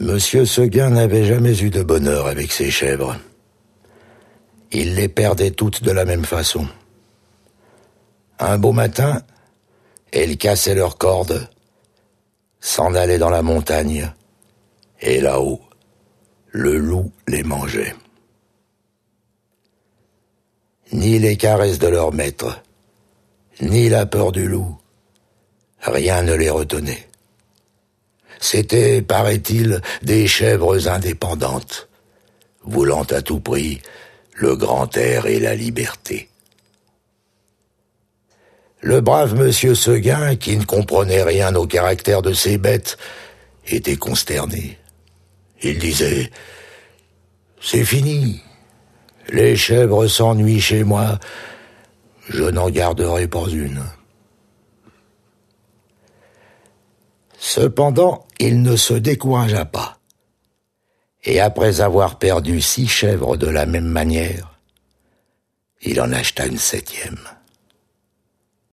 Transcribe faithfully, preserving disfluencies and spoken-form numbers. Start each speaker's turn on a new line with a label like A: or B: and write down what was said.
A: Monsieur Seguin n'avait jamais eu de bonheur avec ses chèvres. Il les perdait toutes de la même façon. Un beau matin, elles cassaient leurs cordes, s'en allaient dans la montagne, et là-haut, le loup les mangeait. Ni les caresses de leur maître, ni la peur du loup, rien ne les retenait. C'étaient, paraît-il, des chèvres indépendantes, voulant à tout prix le grand air et la liberté. Le brave monsieur Seguin, qui ne comprenait rien au caractère de ces bêtes, était consterné. Il disait « C'est fini, les chèvres s'ennuient chez moi, je n'en garderai pas une. » Cependant, il ne se découragea pas. Et après avoir perdu six chèvres de la même manière, il en acheta une septième.